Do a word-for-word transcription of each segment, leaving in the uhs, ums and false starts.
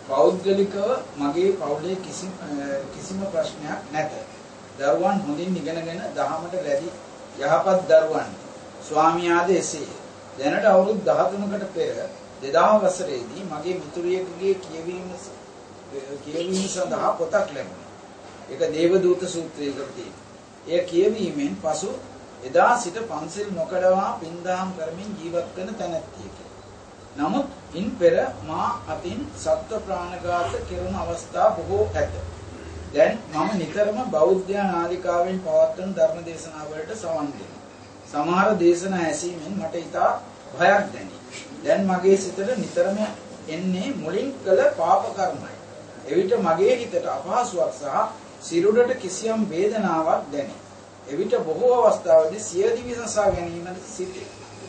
පෞද්ගලිකව මගේ පවුලේ කිසිම කිසිම ප්‍රශ්නයක් නැත. දරුවන් හොඳින් ඉගෙනගෙන දහමට වැඩි යහපත් දරුවන් ස්වාමියාද එසේය. දැනට අවුරුදු දහතුනකට පෙර දෙදහස් වසරේදී මගේ මිතුරියකගේ කියවීම කියවීම සඳහා පොතක් ලැබුණා. ඒක දේවදූත සූත්‍රයකට තියෙනවා. එය කියවීමෙන් පසු එදා සිට පන්සල් නොකඩවා පින්දහම් කරමින් ජීවත් වෙන තැනැත්තියකි. නමුත් ඉන් පෙර මා අතින් සත්ව ප්‍රාණඝාත කෙරුණු අවස්ථා බොහෝ ඇත. දැන් මම නිතරම බෞද්ධ නාලිකාවෙන් පවත්වන ධර්ම දේශනා වලට සවන් දෙනවා. සමහර දේශනා ඇසීමෙන් මට ඉතා භයක් දැනේ. දැන් මගේ සිතට නිතරම එන්නේ මුලින් කළ පාප කර්මයි. එවිට මගේ හිතට අපහසුාවක් සහ සිරුරට කිසියම් වේදනාවක් දැනේ. එවිට බොහෝ අවස්ථාවලදී සියදිවි විසසා ගැනීමට සිටේ.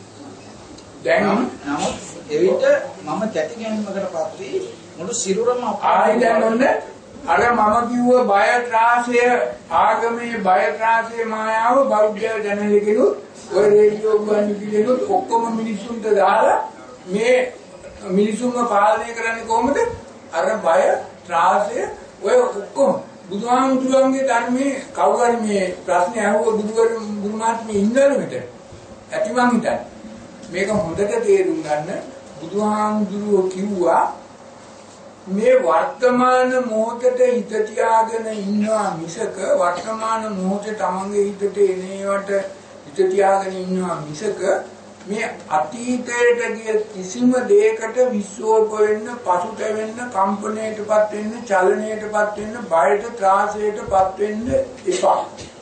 දැන් නමුත් එවිට මම තැති ගැනීමකටපත් වී මුළු සිරුරම ආයි දැන් ඔන්න අර මම කිව්ව බය ත්‍රාසය ආගමේ බය ත්‍රාසය මායාව බෞද්ධ ජනලෙකිනු ඔය රේඩියෝ ගන්න පිළිලුත් ඔක්කොම මිනිසුන්ට දාලා මේ මිනිසුන්ව පාලනය කරන්නේ කොහොමද? අර බය ත්‍රාසය ඔය ඔක්කොම බුදුහාමුදුරන්ගේ ධර්මයේ කවුරු හරි මේ ප්‍රශ්න අහුව බුදුවරු බුදුමාත්මේ ඉන්නවද මෙතන? ඇති මං හිතන්නේ. මේක හොඳට තේරුම් ගන්න බුදුහාමුදුරුවෝ කිව්වා මේ වර්තමාන මොහොතට හිත තියාගෙන ඉන්නවා මිසක වර්තමාන මොහොතේ තමන්ගේ හිතට එනේවට හිත තියාගෙන ඉන්නවා මිසක මේ අතීතයට ගිය කිසිම දෙයකට විශ්වාස වෙන්න, පසුතැවෙන්න, කම්පණයටපත් වෙන්න, චලනයටපත් වෙන්න, බයට, ත්‍රාසයටපත් වෙන්න එපා.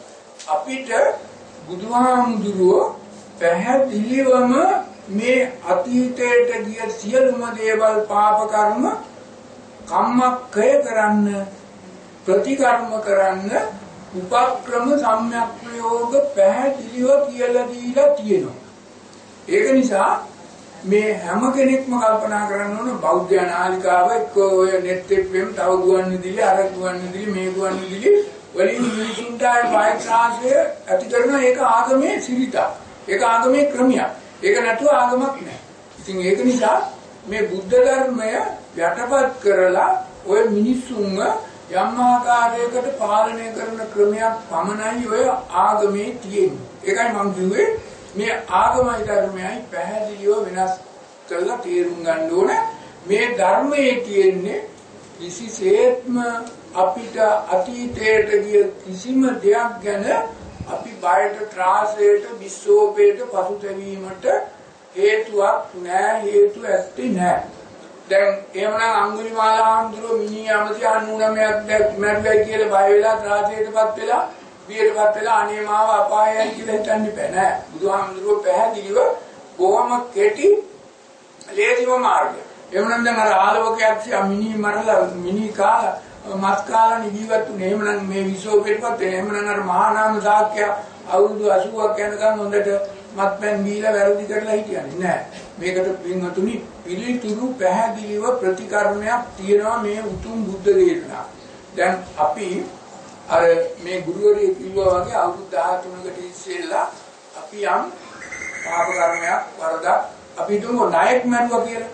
අපිට බුදුහාමුදුරුවෝ පැහැදිලිවම මේ අතීතයට ගිය සියලුම දේවල් පාප කර්ම කම්මක්ඛය කරන්න, ප්‍රතිකර්ම කරන්න උපක්‍රම සම්‍යක් ප්‍රයෝග පැහැදිලිව කියලා දීලා තියෙනවා. ඒක නිසා මේ හැම කෙනෙක්ම කල්පනා කරන්න ඕන බෞද්ධ නාලිකාව එක්ක ඔය net එකෙන් තව ගුවන් විදුලි අර ගුවන් විදුලි මේ ගුවන් විදුලි වලින් මිනිසුන්ට වෛද්‍යාශය ඇති කරන ඒක ආගමේ සිරිතක්. ඒක ආගමේ ක්‍රමයක්. ඒක නැතුව ආගමක් නෑ. ඉතින් ඒක නිසා මේ බුද්ධ ධර්මය යටපත් කරලා ඔය මිනිසුන්ව යම් ආකාරයකට පාලනය කරන ක්‍රමයක් පමණයි ඔය ආගමේ තියෙන්නේ. ඒකයි මම කිව්වේ මේ ආගමයි ධර්මයයි පැහැදිලිව වෙනස් කරලා තේරුම් ගන්න ඕන. මේ ධර්මයේ තියෙන්නේ කිසිසේත්ම අපිට අතීතයට ගිය කිසිම දෙයක් ගැන අපි බයට, ත්‍රාසයට, විශ්ෝපයට, පසුතැවීමට හේතුවක් නෑ, හේතු ඇත්තේ නෑ. දැන් එහෙමනම් අඟුලිමාල ආන්දරෝ මිනි යමති අනූනමයක් මැරුවයි කියලා බය වෙලා ත්‍රාසයටපත් වෙලා බියටපත් වෙලා අනේ මාව අපායයි කියලා හිතන්න බෑ නෑ. බුදුහාමුදුරුවෝ පැහැදිලිව කොහොම කෙටි ලේසිම මාර්ගය. එහෙමනම් දැන් අර ආලෝකයක් සියා මිනි මරලා මිනි කාලා මත් කාලා නිවිවත් උනේ. එහෙමනම් මේ විශ්ෝපෙටපත් වෙන. එහෙමනම් අර මහා නාම සාක්‍ය අවුරුදු අසූවක් යනකම් හොඳට මත්පැන් බීලා වැරදි කරලා හිටියන්නේ නෑ. මේකට පින්වතුනි පිළිතුරු පැහැදිලිව ප්‍රතිකර්මයක් තියෙනවා මේ උතුම් බුද්ධ දේශනාව. දැන් අපි අර මේ ගුරුවරයෙක් කිව්වා වගේ අවුරුදු දහතුනකට ඉස්සෙල්ලා අපි යම් පාප කර්මයක් වරදක් අපි හිතමු ණයක් මැරුවා කියලා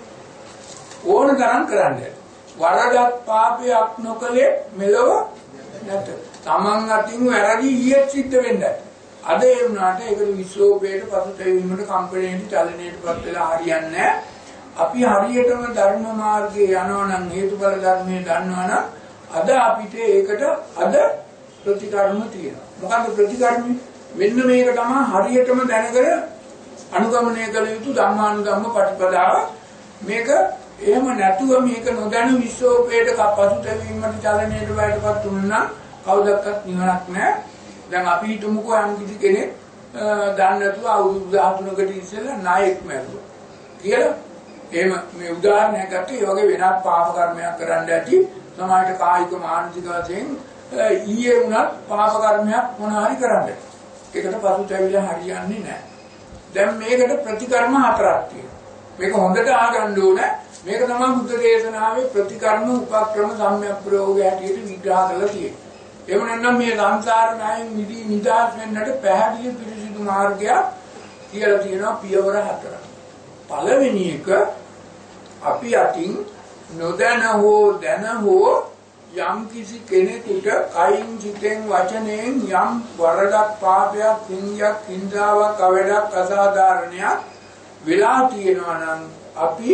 ඕන තරම් කරන්නේ. වරදක් පාපයක් නොකලේ මෙලොව නැත. Taman අතින් වැරදි ඊයත් සිද්ධ වෙන්නේ. අද ඒ වුණාට ඒකට විශ්ෝපයට පසුතැවීමට කම්පණයට චලනයටපත් වෙලා හරියන්නේ අපි හරියටම ධර්ම මාර්ගයේ යනවා නම් හේතුඵල ධර්මයේ දන්නවා නම් අද අපිට ඒකට අද ප්‍රතිකර්ම තියෙනවා. මොකද්ද ප්‍රතිකර්ම? මෙන්න මේක තමයි හරියටම දැනගෙන අනුගමනය කළ යුතු ධම්මානුධම්ම පටිපදාව. මේක එහෙම නැතුව මේක නොදැන විශ්ෝපයට පසුතැවීමට චලනයට වයටපත් වුණා නම් කවුදක්වත් නිවනක් නැහැ. දැන් අපි හිතමුකෝ යම් කිසි කෙනෙක් දන්නේ නැතුව අවුරුදු දහතුනකට ඉස්සෙල්ලා ණයෙක් මැරුවා කියලා. එහෙම මේ උදාහරණයක් ගත්තේ ඒ වගේ වෙනත් පාප කර්මයක් කරන්න ඇති. සමාජයට කායික මානසික වශයෙන් ඊයේ වුණත් පාප කර්මයක් මොන හරි කරන්න. ඒකට පසුතැවිලා හරියන්නේ නැහැ. දැන් මේකට ප්‍රතිකර්ම හතරක් තියෙනවා. මේක හොඳට අහගන්න ඕනේ. මේක තමයි බුද්ධ දේශනාවේ ප්‍රතිකර්ම උපක්‍රම සම්‍යක් ප්‍රයෝගය හැටියට විග්‍රහ කරලා තියෙන්නේ. එහෙම නැත්නම් මේ සංසාර ණයෙන් මිදී නිදහස් වෙන්නට පැහැදිලි පිරිසිදු මාර්ගයක් කියලා තියෙනවා පියවර හතරක්. පළවෙනි එක අපි අතින් නොදැන හෝ දැන හෝ යම් කිසි කෙනෙකුට කයින් සිතෙන් වචනයෙන් යම් වරදක් පාපයක් හිංගයක් හිංසාවක් අවඩක් අසාධාරණයක් වෙලා තියෙනවා නම් අපි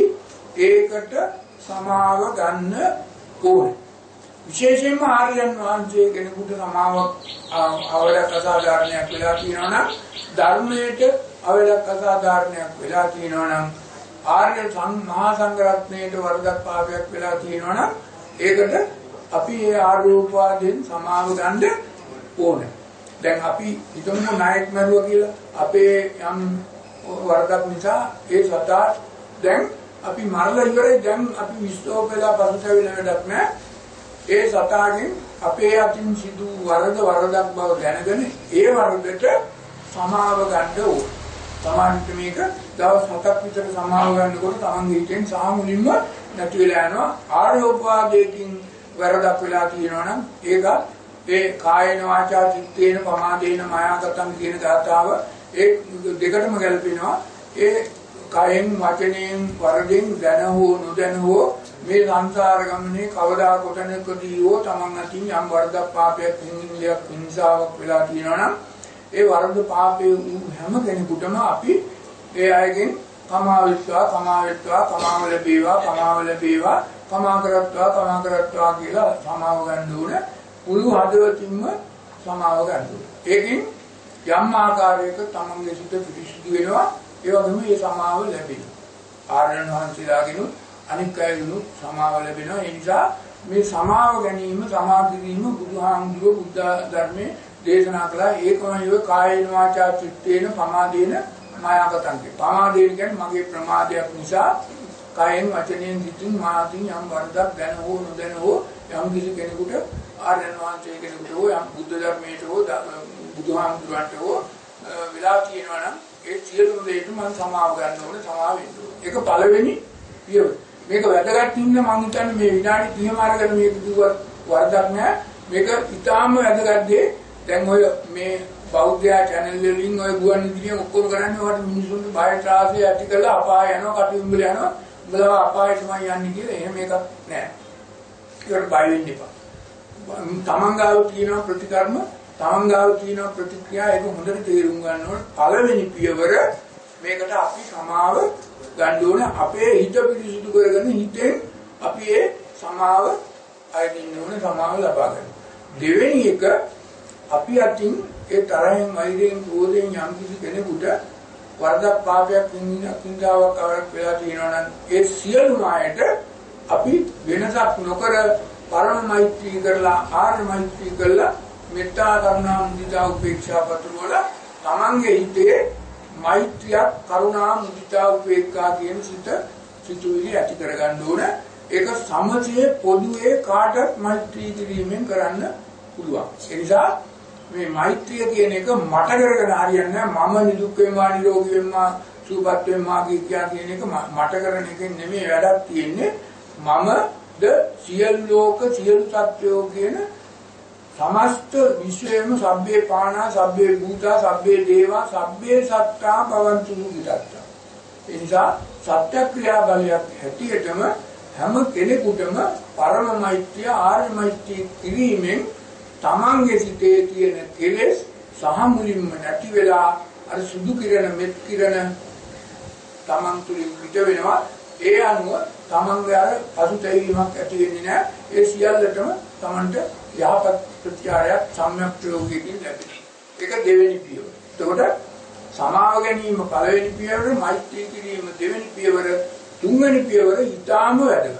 ඒකට සමාව ගන්න ඕනේ. විශේෂයෙන්ම ආර්යයන් වහන්සේ කෙනෙකුට සමාවක් අවඩක් අසාධාරණයක් වෙලා තියෙනවා නම් ධර්මයට අවඩක් අසාධාරණයක් වෙලා තියෙනවා නම් ආර්ය මහා සංඝ රත්නයට වරදක් පාපයක් වෙලා තියෙනවා නම් ඒකට අපි ඒ ආරෝපවාදයෙන් සමාව ගන්න ඕනේ. දැන් අපි හිතමු නායක මරුවා කියලා අපේ යම් වරදක් නිසා ඒ සතා දැන් අපි මරලා ඉවරයි. දැන් අපි විශ්වාස වෙලා පසුතැවිලා වැඩක් නැහැ. ඒ සතාගෙන් අපේ අතින් සිදු වරද වරදක් බව දැනගෙන ඒ වරදට සමාව ගන්න ඕනේ. සමාන්ත මේක දවස් හතක් විතර සමාව ගන්නකොට තමන්ගේ හිතෙන් සාමුලින්ම නැති වෙලා යනවා. ආරෝපවාදයෙන් වරදක් වෙලා තියෙනවා නම් ඒක ඒ කායන වාචා චිත්තේන පමාදේන මායාගතම් කියන ධාතාව ඒ දෙකටම ගැලපෙනවා. ඒ කායෙන් වචනයෙන් වරදෙන් දැන හෝ නොදැන හෝ මේ සංසාර ගමනේ කවදා කොතනකදී හෝ තමන් අතින් යම් වරදක් පාපයක් හිංගියක් හිංසාවක් වෙලා තියෙනවා නම් ඒ වරද පාපේ හැම කෙනෙකුටම අපි ඒ අයගෙන් කමාවිස්වා කමාවිස්වා කමාව ලැබේවා කමාව ලැබේවා කමා කරත්වා කමා කරත්වා කියලා සමාව ගන්න ඕන. මුළු හදවතින්ම සමාව ගන්න ඕන. ඒකින් යම් ආකාරයක තමන්ගේ සිත පිරිසිදු වෙනවා. ඒ වගේම මේ සමාව ලැබෙනවා. ආර්යයන් වහන්සේලාගෙනුත් අනික් අයගෙනුත් සමාව ලැබෙනවා. ඒ නිසා මේ සමාව ගැනීම සමාධිරීම බුදුහාමුදුරුවෝ බුද්ධ ධර්මයේ දේශනා කළා. ඒකමයි කායේන වාචා චිත්තේන පමාදේන මායාගතං. පමාදේන කියන්නේ මගේ ප්‍රමාදයක් නිසා කායෙන් වචනයෙන් සිතින් මාතින් යම් වරදක් දැන හෝ නොදැන හෝ යම් කිසි කෙනෙකුට ආර්යයන් වහන්සේ කෙනෙකුට හෝ යම් බුද්ධ ධර්මයට හෝ බුදුහාමුදුරන්ට හෝ විලා කියනවා නම් ඒ සියලුම දෙයට මම සමාව ගන්න ඕනේ. සමාව වෙන්න ඕනේ. ඒක පළවෙනි පියවර. මේක වැදගත් හින්දා මම හිතන්නේ මේ විනාඩි තිහම අරගෙන මේක කිව්වත් වරදක් නෑ. මේක ඉතාම වැදගත් දෙයක්. දැන් ඔය මේ බෞද්ධයා channel වලින් ඔය ගුවන් විදුලියෙන් ඔක්කොම කරන්නේ ඔයාලට මිනිසුන්ට බය ත්‍රාසය ඇති කරලා අපාය යනවා කටුඹල යනවා. උඹලා අපායට මම යන්නේ කියලා එහෙම එකක් නෑ. ඒකට බය වෙන්න එපා. තමන් ගාව තියෙන ප්‍රතිකර්ම තමන් ගාව තියෙන ප්‍රතික්‍රියා ඒක හොඳට තේරුම් ගන්න ඕනේ. පළවෙනි පියවර මේකට අපි සමාව ගන්න ඕනේ. අපේ හිත පිරිසිදු කරගෙන හිතෙන් අපි ඒ සමාව අයින් ඕනේ සමාව ලබා ගන්න. දෙවෙනි එක අපි අතින් ඒ තරහෙන් වෛරයෙන් ක්‍රෝධයෙන් යම් කිසි කෙනෙකුට වරදක් පාපයක් හිංසාවක් අවරක් වෙලා තියෙනවා නම් ඒ සියලු ණයට අපි වෙනසක් නොකර පරම මෛත්‍රී කරලා ආර්ය මෛත්‍රී කරලා මෙත්තා කරුණා මුදිතා උපේක්ෂා පතුරවල තමන්ගේ හිතේ මෛත්‍රිය කරුණා මුදිතා උපේක්ඛා කියන සිත සිතුවිලි ඇති කරගන්න ඕන. ඒක සමතේ පොදුවේ කාටත් මෛත්‍රී කිරීමෙන් කරන්න පුළුවන්. ඒ නිසා මේ මෛත්‍රිය කියන එක මට කරගෙන හරියන්නේ නැහැ. මම නිදුක් වෙනවා නිරෝගී වෙනවා සුවපත් වෙනවා කියන එක මට කරන එකෙන් නෙමෙයි වැඩක් තියෙන්නේ. මම ද සියලු ලෝක සියලු සත්වයෝ කියන සමස්ත විශ්වයේම සබ්බේ පානා සබ්බේ භූතා සබ්බේ දේවා සබ්බේ සත්තා භවන්තු මුදිතත්තා. ඒ නිසා සත්‍ය ක්‍රියා බලයක් හැටියටම හැම කෙනෙකුටම පරම මෛත්‍රිය ආර්ය මෛත්‍රී කිරීමෙන් තමන්ගේ සිතේ තියෙන කෙලෙස් සහ මුලින්ම නැති වෙලා අර සුදු කිරණ මෙත් කිරණ තමන් තුලින් පිට වෙනවා. ඒ අනුව තමන්ගේ අර පසුතැවීමක් ඇති වෙන්නේ නැහැ. ඒ සියල්ලටම තමන්ට යහපත් ප්‍රතිචාරයක් සම්‍යක් ප්‍රයෝගයකින් ලැබෙනවා. ඒක දෙවෙනි පියවර. එතකොට සමාව ගැනීම පළවෙනි පියවර, මෛත්‍රී කිරීම දෙවෙනි පියවර, තුන්වෙනි පියවර ඊටාම වැදගත්.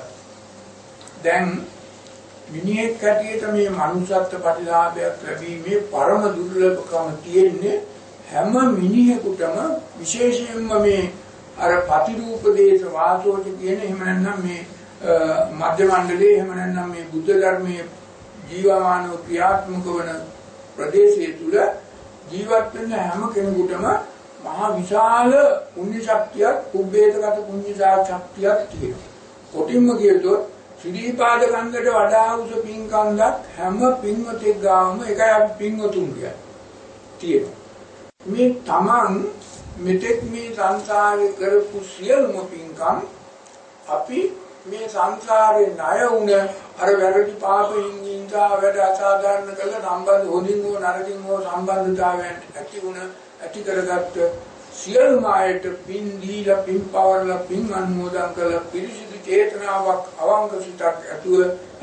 දැන් මිනිහෙක් හැටියට මේ මනුෂ්‍යත්ව ප්‍රතිලාභයක් ලැබීමේ පරම දුර්ලභකම තියෙන්නේ හැම මිනිහෙකුටම විශේෂයෙන්ම මේ අර පතිරූප දේශ වාසෝච කියන එහෙම නැත්නම් මේ මධ්‍ය මණ්ඩලයේ එහෙම නැත්නම් මේ බුද්ධ ධර්මයේ ජීවමානව ක්‍රියාත්මක වන ප්‍රදේශයේ තුල ජීවත් වෙන හැම කෙනෙකුටම මහා විශාල පුණ්‍ය ශක්තියක්, කුබ්බේතගත පුණ්‍ය ශක්තියක් තියෙනවා. කොටින්ම කියතොත් ශ්‍රීපාද කන්දට වඩා උස පින්කන්දක් හැම පින්වතෙක් ගාම එකයි අපි පින්වතුන් කියන්නේ තියෙනවා. මේ තමන් මෙතෙක් මේ සංසාරේ කරපු සියලුම පින්කම් අපි මේ සංසාරේ ණය වුණ අර වැරදි පාපෙන් ඉඳා වැඩ අසාධාරණ කළ සම්බන්ධ හොඳින් හෝ නරකින් හෝ සම්බන්ධතාවයන් ඇති වුණ ඇති කරගත්ත සියලුම අයට පින් දීලා පින් පවර්ලා පින් අනුමෝදන් කළ පිරිසිදු චේතනාවක් අවංක සිතක් ඇතුව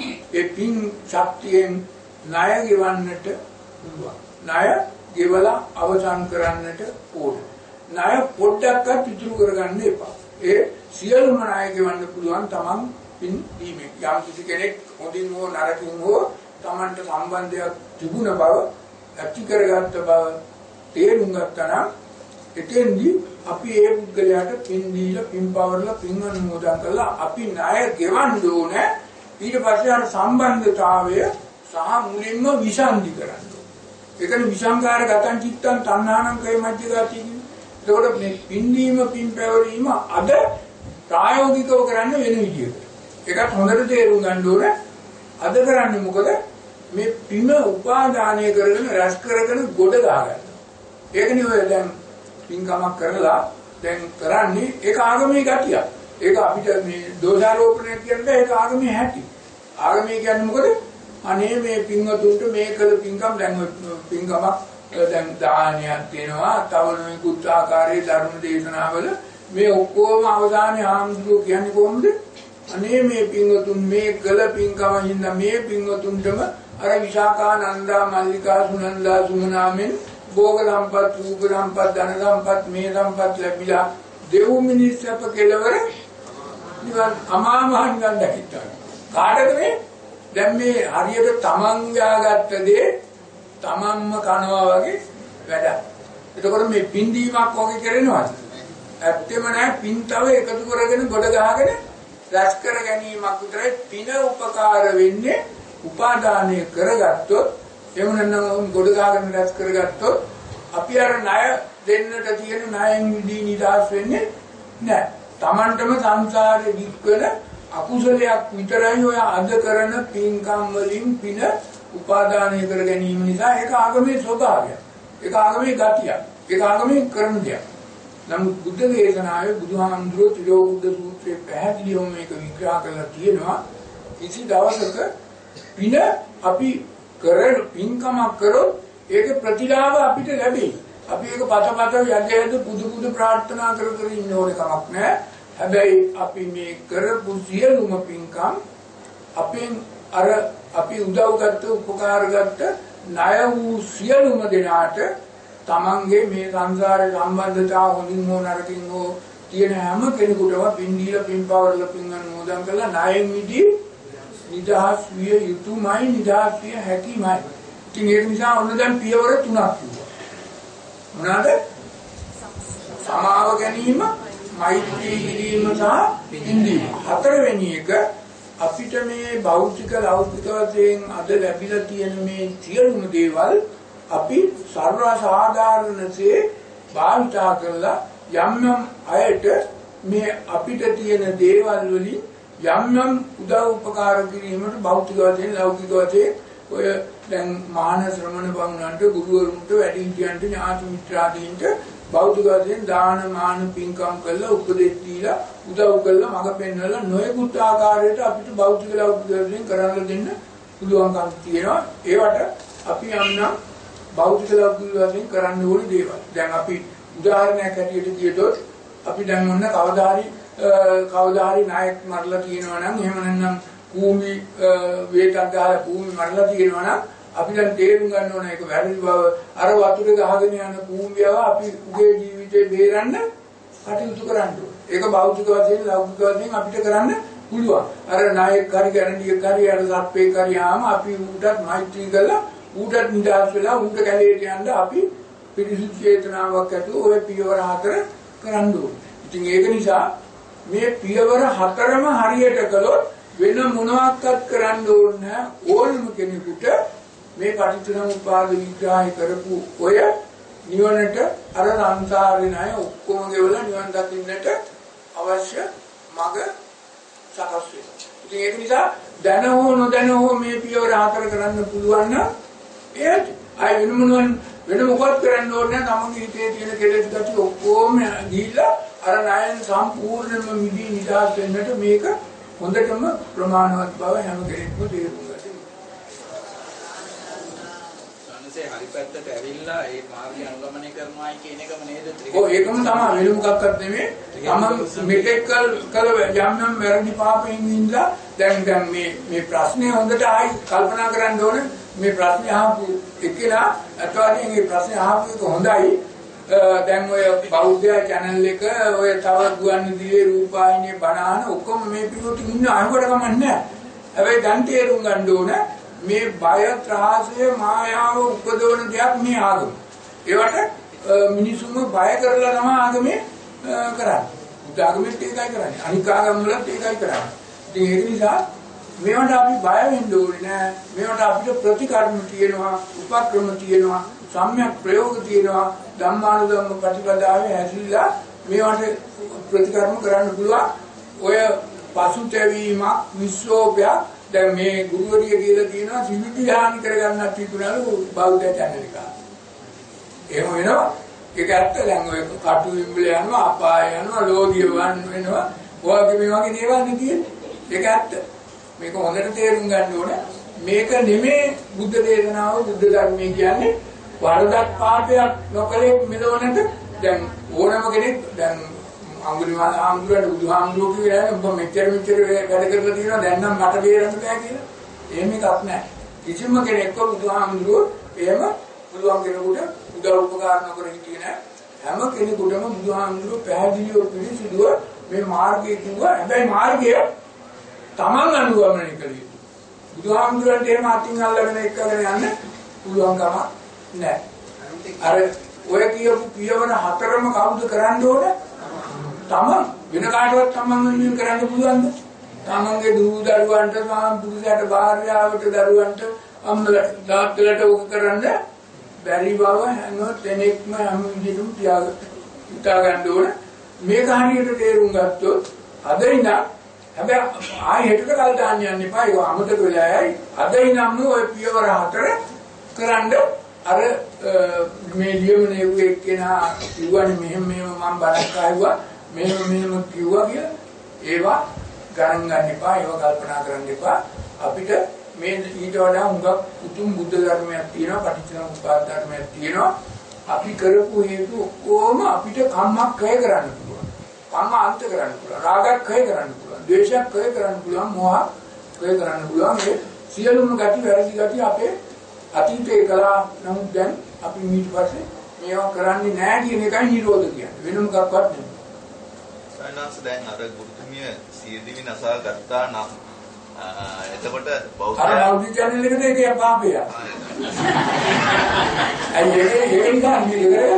ඒ පින් ශක්තියෙන් ණය ගෙවන්නට පුළුවන්. ණය ගෙවලා අවසන් කරන්නට ඕන. ණය පොඩ්ඩක්වත් ඉතුරු කරගන්න එපා. ඒ සියලුම ණය ගෙවන්න පුළුවන් තමන් පින් දීමෙන්. යම් කිසි කෙනෙක් හොඳින් හෝ නරකින් හෝ තමන්ට සම්බන්ධයක් තිබුණ බව ඇති කරගත්ත බව තේරුම් ගත්තා නම් එතෙන්දී අපි ඒ පුද්ගලයාට පින් දීලා පින් පවර්ලා පින් අනුමෝදන් කරලා අපි ණය ගෙවන්න ඕනේ. ඊට පස්සේ අර සම්බන්ධතාවය සහ මුලින්ම විසන්දි කරන්න ඕනේ. ඒකනේ විසංකාර ගතං චිත්තං තණ්හානම් කේ මජ්ජගාති කියන්නේ. ඒකට මේ පින් දීම පින් පැවරීම අද ප්‍රායෝගිකව කරන්න වෙන විදියකට. ඒකත් හොඳට තේරුම් ගන්න ඕනේ. අද කරන්නේ මොකද? මේ පින උපාදානය කරගෙන රැස් කරගෙන ගොඩ ගහගන්නවා. ඒකනේ ඔය දැන් පින්කමක් කරලා දැන් කරන්නේ ඒක ආගමේ ගතියක්. ඒක අපිට මේ දෝෂාරෝපණය කියන්නේ ඒක ආගමේ හැටි. ආගමේ කියන්නේ මොකද? අනේ මේ පින්වතුන්ට මේ කළ පින්කම් දැන් පින්කමක් දැන් දානයක් දෙනවා. තව නොයෙකුත් ආකාරයේ ධර්ම දේශනාවල මේ ඔක්කොම අවදානේ ආම්දුර කියන්නේ කොහොමද? අනේ මේ පින්වතුන් මේ කළ පින්කම හින්දා මේ පින්වතුන්ටම අර විශාඛා නන්දා මල්ලිකා සුනන්දා සුමනාමෙන් භෝග සම්පත්, රූප සම්පත්, ධන සම්පත්, මේ සම්පත් ලැබිලා දෙව් මිනිස් අප කෙලවර නිවන් අමා මහ නිවන් දැකිතා. කාටද මේ? දැන් මේ හරියට තමන් යාගත්ත දේ තමන්ම කනවා වගේ වැඩක්. එතකොට මේ පින්දීමක් වගේ කරනවාද? ඇත්තෙම නෑ. පින් තව එකතු කරගෙන ගොඩ ගහගෙන රැස් කර ගැනීමක් විතරයි පින උපකාර වෙන්නේ. උපාදානය කරගත්තොත් එහෙම නැත්නම් ගොඩ ගහගෙන රැස් කරගත්තොත් අපි අර ණය දෙන්නට තියෙන ණයෙන් විදී නිදාස් වෙන්නේ නැහැ. Tamanටම සංසාරේ දික්වන අකුසලයක් විතරයි ඔය අද කරන පින්කම් වලින් පින උපාදානය කර ගැනීම නිසා ඒක ආගමේ ස්වභාවය. ඒක ආගමේ ගතියක්. ඒක ආගමේ කරන දෙයක්. නමුත් බුද්ධ දේශනාවේ බුදුහාමුදුරුවෝ ත්‍රිලෝක සූත්‍රයේ පැහැදිලිවම මේක විග්‍රහ කරලා තියෙනවා. කිසි දවසක පින අපි කරන පින්කමක් කරොත් ඒක ප්‍රතිලාභ අපිට ලැබෙයි. අපි ඒක පතපත යදේද පුදු පුදු ප්‍රාර්ථනා කර කර ඉන්න ඕන කමක් නැහැ. හැබැයි අපි මේ කරපු සියලුම පින්කම් අපෙන් අර අපි උදව් ගත්ත උපකාර ගත්ත ණය වූ සියලුම දෙනාට තමන්ගේ මේ සංසාරේ සම්බන්ධතාව හොඳින් හෝ නරකින් හෝ තියෙන හැම කෙනෙකුටම පින් දීලා පින් පවර්ලා පින් අනුමෝදන් කරලා ණයෙන් මිදී නිදහස් විය යුතුමයි, නිදහස් විය හැකිමයි. ඉතින් ඒක නිසා ඔන්න දැන් පියවර තුනක් කිව්වා. මොනවාද? සමාව ගැනීම, මෛත්‍රී කිරීම සහ පින්දීම. හතරවෙනි එක අපිට මේ භෞතික ලෞකික වශයෙන් අද ලැබිලා තියෙන මේ සියලුම දේවල් අපි සර්ව සාධාරණසේ භාවිතා කරලා යම් යම් අයට මේ අපිට තියෙන දේවල් වලින් යම් යම් උදව් උපකාර කිරීමට භෞතික වශයෙන් ලෞකික වශයෙන් ඔය දැන් මාන ශ්‍රමණ බමුණන්ට ගුරුවරුන්ට වැඩිහිටියන්ට ඥාති මිත්‍රාදීන්ට භෞතික වශයෙන් දාන මාන පින්කම් කළා උපදෙස් දීලා උදව් කළා මඟ පෙන්වලා නොයෙකුත් ආකාරයට අපිට භෞතික ලෞකික වශයෙන් කරන්න දෙන්න පුළුවන්කම් තියෙනවා. ඒවට අපි යම්නම් භෞතික ලෞකික වශයෙන් කරන්න ඕනේ දේවල්. දැන් අපි උදාහරණයක් හැටියට කියතොත් අපි දැන් මොන කවදා හරි කවදා හරි නායක මරලා තියෙනවා නම් එහෙම නැත්නම් භූමි වේතක් ගහලා භූමි මරලා තියෙනවා නම් අපි දැන් තේරුම් ගන්න ඕන ඒක වැරදි බව. අර වතුර ගහගෙන යන භූමියව අපි උගේ ජීවිතේ බේරන්න කටයුතු කරන්න ඕනේ. ඒක භෞතික වශයෙන් ලෞකික වශයෙන් අපිට කරන්න පුළුවන්. අර නායක හරි ගැරන්ඩියක් හරි අර සප්පේ කරියාම අපි උඩට මෛත්‍රී කළා උඩට නිදාස් වෙලා උඩ කැලේට යන්න අපි පිරිසිදු චේතනාවක් ඇතුව ඔය පියවර හතර කරන්න ඕනේ. ඉතින් ඒක නිසා මේ පියවර හතරම හරියට කළොත් වෙන මොනවාක්වත් කරන්න ඕනේ නැහැ. ඕනම කෙනෙකුට මේ පටිච්චසමුප්පාද විග්‍රහය කරපු ඔය නිවනට අර සංසාරේ ණය ඔක්කොම ගෙවලා නිවන් දකින්නට අවශ්‍ය මඟ සකස් වෙනවා. ඉතින් ඒක නිසා දැන හෝ නොදැන හෝ මේ පියවර හතර කරන්න පුළුවන් නම් ඒත් අය වෙන මොනවන් වෙන මොකක්ද කරන්න ඕනේ නැහැ. තමන්ගේ හිතේ තියෙන කෙලෙස් ගැටි ඔක්කොම ගිහිල්ලා අර ණයෙන් සම්පූර්ණයෙන්ම මිදී නිදහස් වෙන්නට මේක හොඳටම ප්‍රමාණවත් බව හැම කෙනෙක්ම තේරුම් ගන්න. සනසේ හරි පැත්තට ඇවිල්ලා ඒ මාර්ගය අනුගමනය කරනවායි කියන එකම නේද? ඔව් ඒකම තමයි වෙන මොකක්වත් නෙමෙයි. තම මෙතෙක් කල කල යම් යම් වැරදි පාපයෙන් ඉඳලා දැන් දැන් මේ මේ ප්‍රශ්නේ හොඳට ආයි කල්පනා කරන්න ඕනේ. මේ ප්‍රශ්නේ අහපු එක්කලා අතවලින් මේ ප්‍රශ්නේ අහපු එක හොඳයි. දැන් ඔය බෞද්ධ channel එක ඔය තව ගුවන් විදුලියේ රූපాయనిයේ බණාන ඔක්කොම මේ පිටුට ඉන්න අහකට කමන්නේ. හැබැයි දැන් තේරුම් ගන්න ඕන මේ බය ත්‍රාසය මායාව උපදවන දෙයක් මේ ආගම. ඒවට මිනිසුන්ව බය කරලා තමයි ආගමේ කරන්නේ. බුද්ධ ආගමෙත් ඒකයි කරන්නේ. අනික් ආගම් වලත් ඒකයි කරන්නේ. ඉතින් ඒක නිසා මේවට අපි බය වෙන්න ඕනේ නෑ. මේවට අපිට ප්‍රතිකර්ම තියෙනවා, උපක්‍රම තියෙනවා, සම්‍යක් ප්‍රයෝග තියෙනවා. ධම්මානුධම්ම ප්‍රතිපදාවේ ඇසිලා මේවට ප්‍රතිකර්ම කරන්න පුළුවන්. ඔය පසුතැවීමක් විශ්වෝපයක් දැන් මේ ගුරුවරිය කියලා කියනවා සිවිලි හානි කරගන්නත් තිබුණලු බෞද්ධ channel එක. එහෙම වෙනවා. ඒක ඇත්ත. දැන් ඔය කටු විම්බල යනවා, අපාය යනවා, ලෝධිය වන් වෙනවා. ඔයගේ මේ වගේ දේවල් නේ තියෙන්නේ. ඒක ඇත්ත. මේක හොඳට තේරුම් ගන්න ඕනේ. මේක නෙමේ බුද්ධ දේශනාව, බුද්ධ ධර්මයේ කියන්නේ වරදක් පාපයක් නොකලේ මෙලොවනට දැන් ඕනම කෙනෙක් දැන් අඟුලිමාල ආම්දුරට බුදුහාමුදුරුවෝ කියන්නේ ඔබ මෙච්චර මෙච්චර වැඩ කරලා තියෙනවා දැන් නම් මට බේරන්න බෑ කියලා. එහෙම එකක් නැහැ. කිසිම කෙනෙක්ව බුදුහාමුදුරුවෝ එහෙම පුළුවන් කෙනෙකුට උදව් උපකාර නොකර හිටියේ නැහැ. හැම කෙනෙකුටම බුදුහාමුදුරුවෝ පැහැදිලිව පිළිසිදුව මේ මාර්ගය කිව්වා. හැබැයි මාර්ගය තමන් අනුගමනය කළ යුතුයි. බුදුහාමුදුරන්ට එහෙම අතින් අල්ලගෙන එක්කගෙන යන්න පුළුවන් කමක් නැහැ. අර ඔය කියපු පියවර හතරම කවුද කරන්න ඕන? තමන්. වෙන කාටවත් තමන් වෙනුවෙන් කරන්න පුළුවන්ද? තමන්ගේ දූ දරුවන්ට, සාම් පුරුෂයාට, භාර්යාවට, දරුවන්ට, අම්මලට, තාත්තලට ඕක කරන්න බැරි බව හැම කෙනෙක්ම හැම විදිහටම තියාගන්න. හිතා ගන්න ඕන. මේක හරියට තේරුම් ගත්තොත් අද ඉඳන් හැබැයි ආයෙ හෙටට කල් දාන්න යන්න එපා. ඒක අමතක වෙලා යයි. අද ඉඳන්ම ඔය පියවර හතර කරන්න අර මේ ලියමනේ වූ එක්කෙනා කිව්වනේ මෙහෙම මෙහෙම මම බණක් ආවා මෙහෙම මෙහෙම කිව්වා කියලා. ඒවා ගණන් ගන්න එපා. ඒවා කල්පනා කරන්න එපා. අපිට මේ ඊට වඩා හුඟක් උතුම් බුද්ධ ධර්මයක් තියෙනවා, පටිච්චසමුප්පාද ධර්මයක් තියෙනවා. අපි කරපු හේතු ඔක්කොම අපිට කම්මක් කය කරන්න පුළුවන්. කම්ම අන්ත කරන්න පුළුවන්. රාගක් කය කරන්න පුළුවන්. ද්වේෂයක් කය කරන්න පුළුවන්. මෝහක් කය කරන්න පුළුවන්. මේ සියලුම ගති වැරදි ගති අපේ අතීතේ කළා. නමුත් දැන් අපි ඊට පස්සේ මේවා කරන්නේ නැහැ කියන එකයි නිරෝධ කියන්නේ. වෙන මොකක්වත් නෙමෙයි. සයන්ස් දැන් අර ගුරුතුමිය සියදිවි නසා ගත්තා නම් එතකොට බෞද්ධ අර බෞද්ධ channel එකට ඒක පාපය. අයි ඒක ඒක නිකන්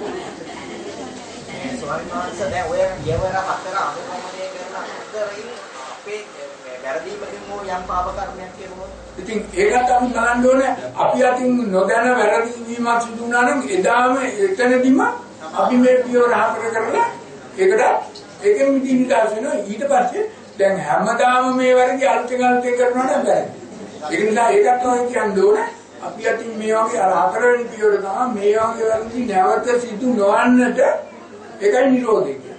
ස්වාමීන් වහන්සේ දැන් ඔය පියවර හතර අනුගමනය කරන අතරේ අපේ වැරදීමකින් හෝ යම් පාප කර්මයක් කෙරුවොත් ඉතින් ඒකට අපි බලන්න ඕනේ අපි අතින් නොදැන වැරදි වීමක් සිදු වුණා නම් එදාම එතනදිම අපි මේ පියවර හතර කරලා ඒකට ඒකෙන් මිදී නිදහස් වෙනවා. ඊට පස්සේ දැන් හැමදාම මේ වැරදි අලුතෙන් අලුතෙන් කරනවා නම් වැරදි. ඒක නිසා ඒකට තමයි කියන්න ඕනේ අපි අතින් මේ වගේ අර හතරවෙනි පියවර තමයි මේ වගේ වැරදි නැවත සිදු නොවන්නට ඒකයි නිරෝධය කියන්නේ.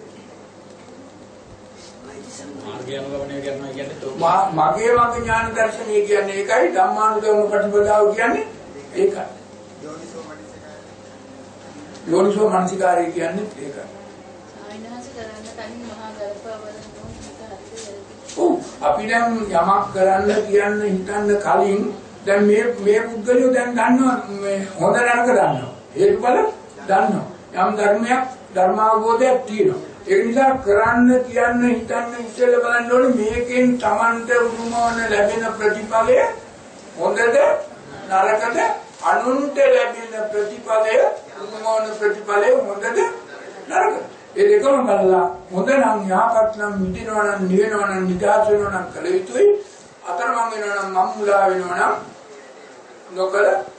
මාර්ගය අනුගමනය කරනවා කියන්නේ තෝ මගේ මගේ ඥාන දර්ශනය කියන්නේ ඒකයි. ධම්මානුගම ප්‍රතිපදාව කියන්නේ ඒකයි. යෝනිසෝ මනසිකාරය කියන්නේ ඒකයි. ආයනහස කරන්න කලින් මහා ගල්පවල ඔව් අපි දැන් යමක් කරන්න කියන්න හිතන්න කලින් දැන් මේ මේ පුද්ගලයෝ දැන් දන්නවා මේ හොඳ නරක දන්නවා. හේතුඵල දන්නවා. යම් ධර්මයක් ධර්මාවබෝධයක් තියෙනවා. ඒ නිසා කරන්න කියන්න හිතන්න ඉස්සෙල්ලා බලන්න ඕනේ මේකෙන් Tamanට උරුමවන ලැබෙන ප්‍රතිඵලය හොඳද නරකද? අනුන්ට ලැබෙන ප්‍රතිඵලය උරුමවන ප්‍රතිඵලය හොඳද නරකද? ඒ දෙකම බලලා හොඳ නම් යහපත් නම් මිදිනවා නම් නිවෙනවා නම් නිදහස් වෙනවා නම් කළ යුතුයි. අතරමං වෙනවා නම් මම්මුලා වෙනවා නම් නොකළ